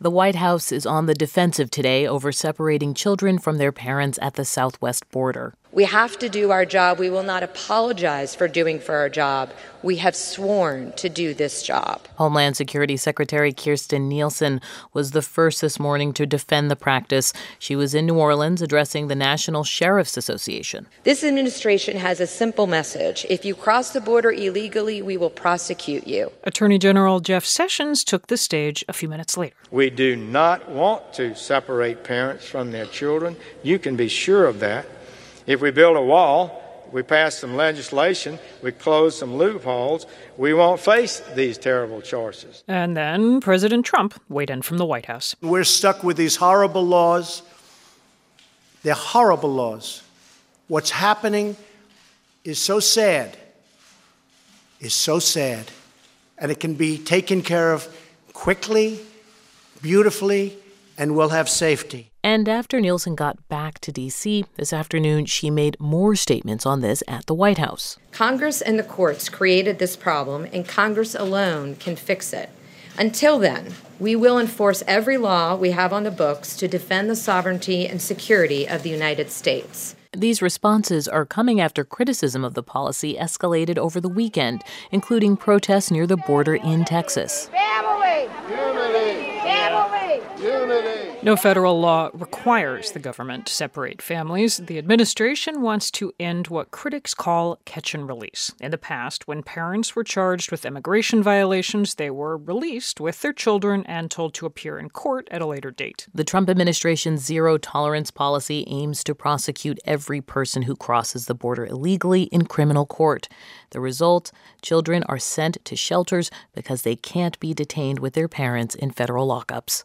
The White House is on the defensive today over separating children from their parents at the southwest border. We have to do our job. We will not apologize for doing for our job. We have sworn to do this job. Homeland Security Secretary Kirstjen Nielsen was the first this morning to defend the practice. She was in New Orleans addressing the National Sheriff's Association. This administration has a simple message. If you cross the border illegally, we will prosecute you. Attorney General Jeff Sessions took the stage a few minutes later. We do not want to separate parents from their children. You can be sure of that. If we build a wall, we pass some legislation, we close some loopholes, we won't face these terrible choices. And then President Trump weighed in from the White House. We're stuck with these horrible laws. They're horrible laws. What's happening is so sad. And it can be taken care of quickly, beautifully, and we'll have safety. And after Nielsen got back to D.C. this afternoon, she made more statements on this at the White House. Congress and the courts created this problem, and Congress alone can fix it. Until then, we will enforce every law we have on the books to defend the sovereignty and security of the United States. These responses are coming after criticism of the policy escalated over the weekend, including protests near the border in Texas. Family! Unity! Family! Unity! No federal law requires the government to separate families. The administration wants to end what critics call catch and release. In the past, when parents were charged with immigration violations, they were released with their children and told to appear in court at a later date. The Trump administration's zero-tolerance policy aims to prosecute every person who crosses the border illegally in criminal court. The result, children are sent to shelters because they can't be detained with their parents in federal lockups.